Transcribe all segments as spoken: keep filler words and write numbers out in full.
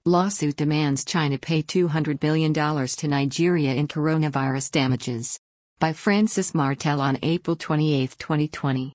Lawsuit demands China pay two hundred billion dollars to Nigeria in coronavirus damages. By Francis Martel on April twenty-eighth, twenty twenty.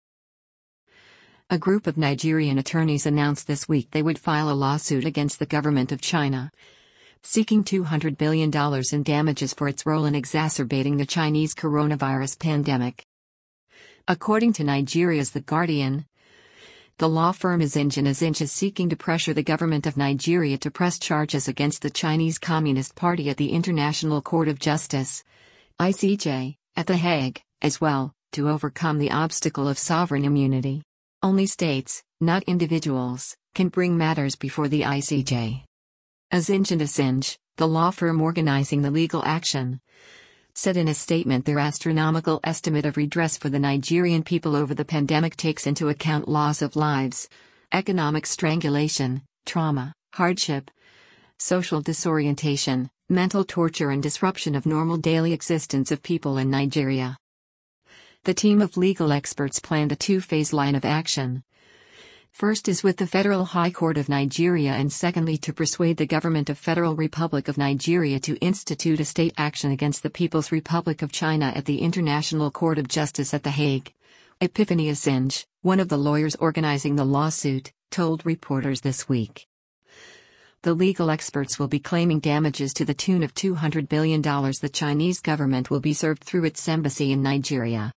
A group of Nigerian attorneys announced this week they would file a lawsuit against the government of China, seeking two hundred billion dollars in damages for its role in exacerbating the Chinese coronavirus pandemic. According to Nigeria's The Guardian, the law firm Azinj and Azinj is seeking to pressure the government of Nigeria to press charges against the Chinese Communist Party at the International Court of Justice, I C J, at The Hague, as well, to overcome the obstacle of sovereign immunity. Only states, not individuals, can bring matters before the I C J. Azinj and Azinj, the law firm organizing the legal action, said in a statement their astronomical estimate of redress for the Nigerian people over the pandemic takes into account loss of lives, economic strangulation, trauma, hardship, social disorientation, mental torture and disruption of normal daily existence of people in Nigeria. The team of legal experts planned a two-phase line of action. First is with the Federal High Court of Nigeria and secondly to persuade the government of Federal Republic of Nigeria to institute a state action against the People's Republic of China at the International Court of Justice at The Hague. Epiphany Azinj, one of the lawyers organizing the lawsuit, told reporters this week. The legal experts will be claiming damages to the tune of two hundred billion dollars the Chinese government will be served through its embassy in Nigeria.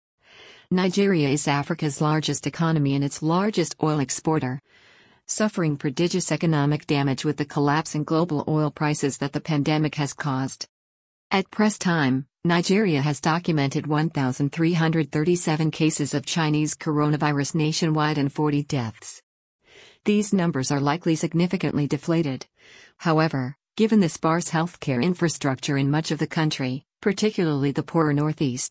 Nigeria is Africa's largest economy and its largest oil exporter, suffering prodigious economic damage with the collapse in global oil prices that the pandemic has caused. At press time, Nigeria has documented one thousand three hundred thirty-seven cases of Chinese coronavirus nationwide and forty deaths. These numbers are likely significantly deflated. However, given the sparse healthcare infrastructure in much of the country, particularly the poorer Northeast,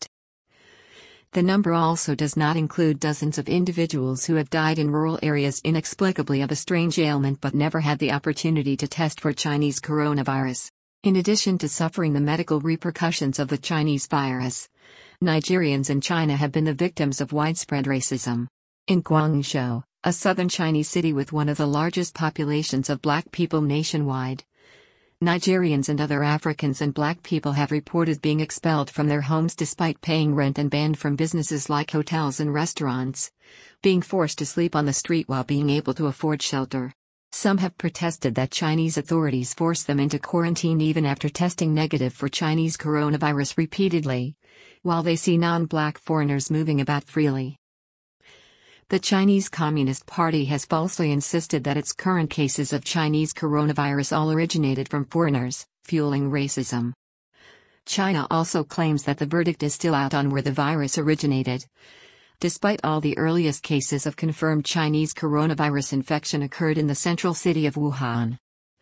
the number also does not include dozens of individuals who have died in rural areas inexplicably of a strange ailment but never had the opportunity to test for Chinese coronavirus. In addition to suffering the medical repercussions of the Chinese virus, Nigerians in China have been the victims of widespread racism. In Guangzhou, a southern Chinese city with one of the largest populations of black people nationwide, Nigerians and other Africans and black people have reported being expelled from their homes despite paying rent and banned from businesses like hotels and restaurants, being forced to sleep on the street while being able to afford shelter. Some have protested that Chinese authorities force them into quarantine even after testing negative for Chinese coronavirus repeatedly, while they see non-black foreigners moving about freely. The Chinese Communist Party has falsely insisted that its current cases of Chinese coronavirus all originated from foreigners, fueling racism. China also claims that the verdict is still out on where the virus originated, despite all the earliest cases of confirmed Chinese coronavirus infection occurred in the central city of Wuhan.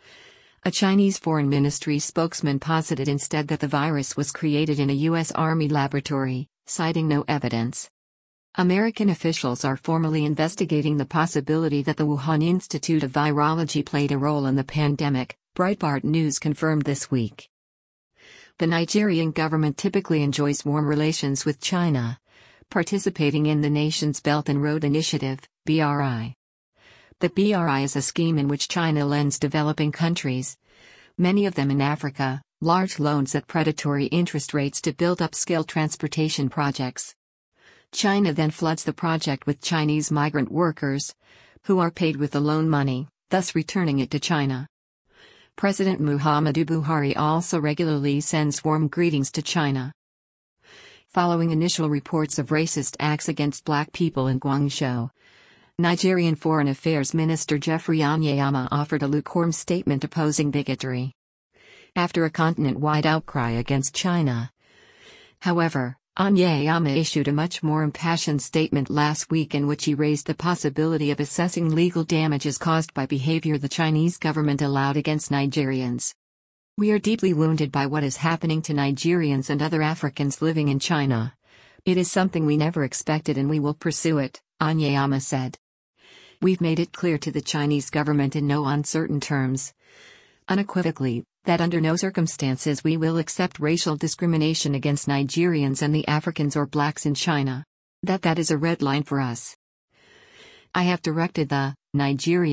A Chinese Foreign Ministry spokesman posited instead that the virus was created in a U S Army laboratory, citing no evidence. American officials are formally investigating the possibility that the Wuhan Institute of Virology played a role in the pandemic, Breitbart News confirmed this week. The Nigerian government typically enjoys warm relations with China, participating in the nation's Belt and Road Initiative, B R I. The B R I is a scheme in which China lends developing countries, many of them in Africa, large loans at predatory interest rates to build upscale transportation projects. China then floods the project with Chinese migrant workers, who are paid with the loan money, thus returning it to China. President Muhammadu Buhari also regularly sends warm greetings to China. Following initial reports of racist acts against black people in Guangzhou, Nigerian Foreign Affairs Minister Geoffrey Onyeama offered a lukewarm statement opposing bigotry after a continent-wide outcry against China. However, Onyeama issued a much more impassioned statement last week in which he raised the possibility of assessing legal damages caused by behavior the Chinese government allowed against Nigerians. "We are deeply wounded by what is happening to Nigerians and other Africans living in China. It is something we never expected and we will pursue it," Onyeama said. "We've made it clear to the Chinese government in no uncertain terms, unequivocally, that under no circumstances we will accept racial discrimination against Nigerians and the Africans or blacks in China. That that is a red line for us. I have directed the Nigerian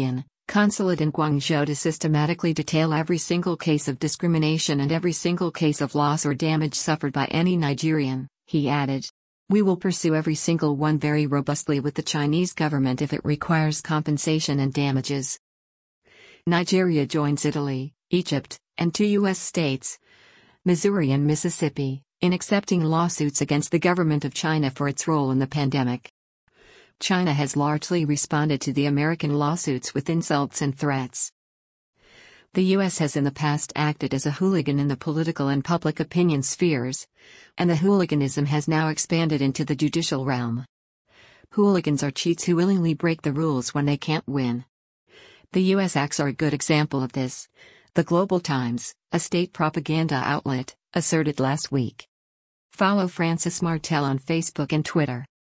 consulate in Guangzhou to systematically detail every single case of discrimination and every single case of loss or damage suffered by any Nigerian, he added. We will pursue every single one very robustly with the Chinese government if it requires compensation and damages. Nigeria joins Italy, Egypt, and two U S states, Missouri and Mississippi, in accepting lawsuits against the government of China for its role in the pandemic. China has largely responded to the American lawsuits with insults and threats. The U S has in the past acted as a hooligan in the political and public opinion spheres, and the hooliganism has now expanded into the judicial realm. Hooligans are cheats who willingly break the rules when they can't win. The U S acts are a good example of this, the Global Times, a state propaganda outlet, asserted last week. Follow Francis Martel on Facebook and Twitter.